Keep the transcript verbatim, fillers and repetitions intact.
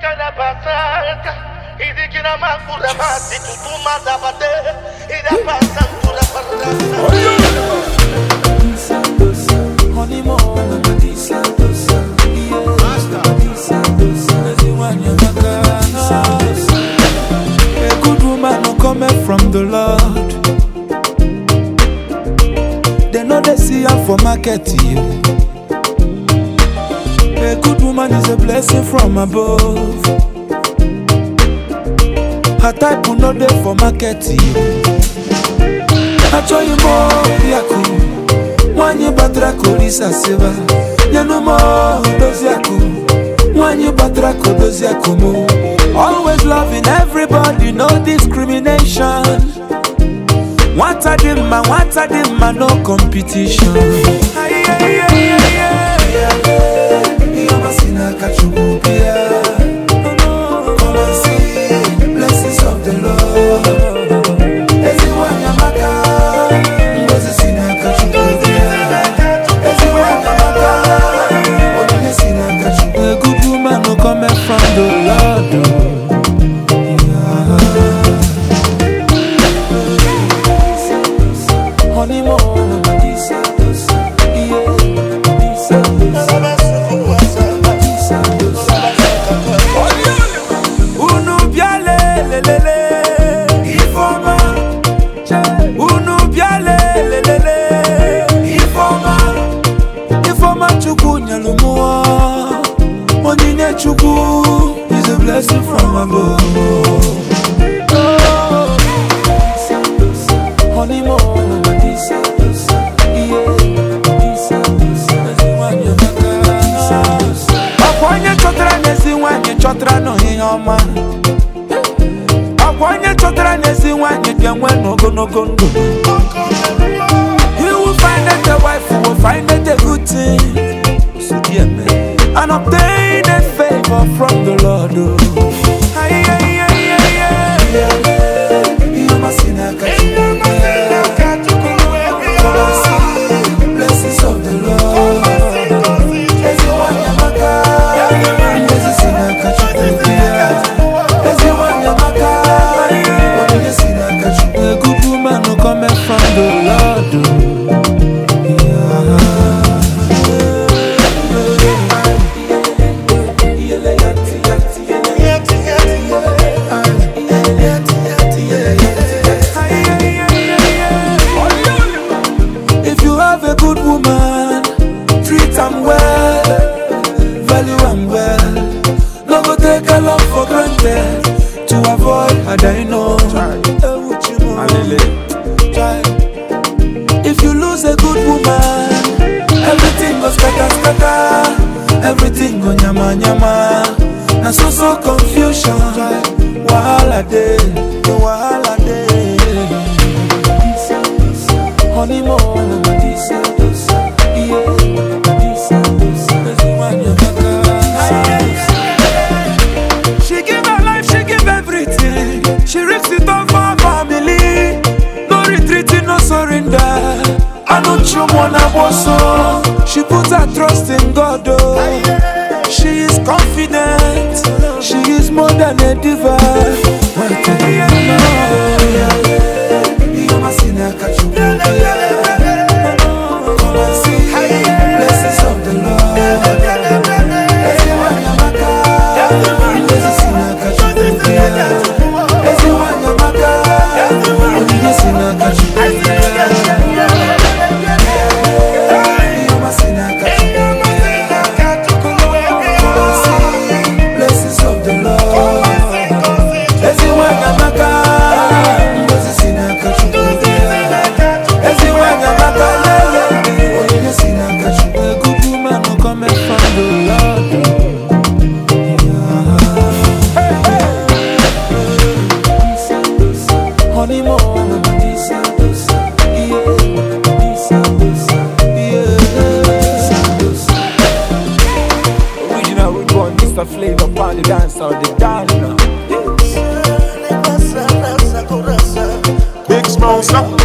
Cada pasada y de que nada más pura más y tú tú más da bate y da pasan tu la parada. Honey mo, disa dosa, yeah. Disa dosa, ziwanya maka. A good woman no come from the Lord. They know they see her for market. A good woman is a blessing from above. Her type will not there for marketing. I show you more, yaku. One you batra kolisa seva. You no more doziaku. One you batra kodoziaku mo. Always loving everybody, no discrimination. What a dimma, what a dimma, no competition. Aye, aye, aye, aye, aye. You're sina kachubia. Come and see the blessings of the Lord. Everyone yamaka, was sina kachubia. Everyone yamaka, only sina kachubia. A good woman no come from the Lord. Honey mo, disa dosa, yeah. Disa dosa. Chuku is a blessing from above. Oh, honey mo, disa dosa, yeah. Disa dosa, ziwanya maka. Akwanye chotra nezi wanye chotra no hiyoma. Akwanye chotra nezi wanye kenwe no go no go no. You will find that the wife will find it a good thing. So dear man. And obtain a favor from the Lord. Oh. Aye, aye, aye, aye, aye. You must see the blessings of the Lord. Everyone yamaka, everyone see the everyone yamaka, everyone see the a good woman who cometh from the Lord. Oh. To avoid had I know. If you lose a good woman, everything goes scatter, scatter. Everything go nyama, nyama. Na so so confusion. Wahala day, wahala day. Honey mo, disa dosa, yeah. Disa dosa, ziwanya maka. She risks it all for her family. No retreating, no surrender. I know you wanna bosso. She puts her trust in God. Oh. She is confident. She is more than a diva. Come and see the blessings of the Lord. Everyone yamaka, everyone is a sinner. Everyone yamaka, only a sinner catch you. You're a sinner catch you. Blessings of the Lord. Everyone yamaka, was a sinner catch you. Everyone yamaka, only a sinner catch you. A good woman who cometh from the Lord. Honey mo, disa dosa, yeah. Disa dosa, yeah. Disa dosa. Original root boy, Mister Flavor, on the dance or the dance now. Big Smosa.